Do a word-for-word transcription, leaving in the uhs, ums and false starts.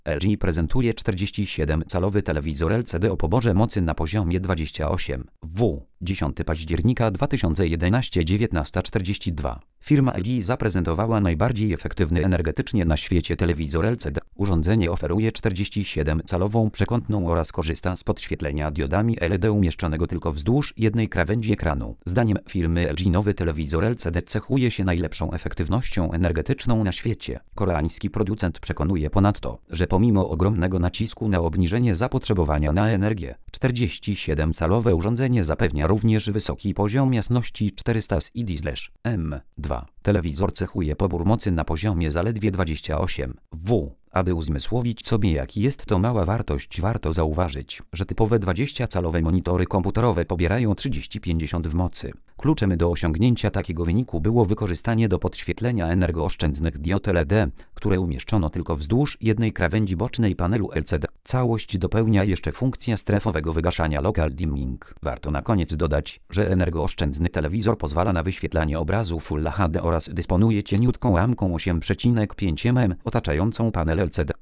L G prezentuje czterdzieści siedem calowy telewizor L C D o poborze mocy na poziomie dwadzieścia osiem W. dziesiątego października dwa tysiące jedenastego, dziewiętnasta czterdzieści dwa. Firma L G zaprezentowała najbardziej efektywny energetycznie na świecie telewizor L C D. Urządzenie oferuje czterdzieści siedem calową przekątną oraz korzysta z podświetlenia diodami L E D umieszczonego tylko wzdłuż jednej krawędzi ekranu. Zdaniem firmy L G nowy telewizor L C D cechuje się najlepszą efektywnością energetyczną na świecie. Koreański producent przekonuje ponadto, że pomimo ogromnego nacisku na obniżenie zapotrzebowania na energię, czterdzieści siedem calowe urządzenie zapewnia również wysoki poziom jasności czterysta S I D M dwa. Telewizor cechuje pobór mocy na poziomie zaledwie dwadzieścia osiem W. Aby uzmysłowić sobie, jaki jest to mała wartość, warto zauważyć, że typowe dwudziestocalowe monitory komputerowe pobierają trzydzieści pięćdziesiąt w mocy. Kluczem do osiągnięcia takiego wyniku było wykorzystanie do podświetlenia energooszczędnych diod L E D, które umieszczono tylko wzdłuż jednej krawędzi bocznej panelu L C D. Całość dopełnia jeszcze funkcja strefowego wygaszania local dimming. Warto na koniec dodać, że energooszczędny telewizor pozwala na wyświetlanie obrazu Full H D oraz dysponuje cieniutką ramką osiem przecinek pięć milimetrów otaczającą panel L C D.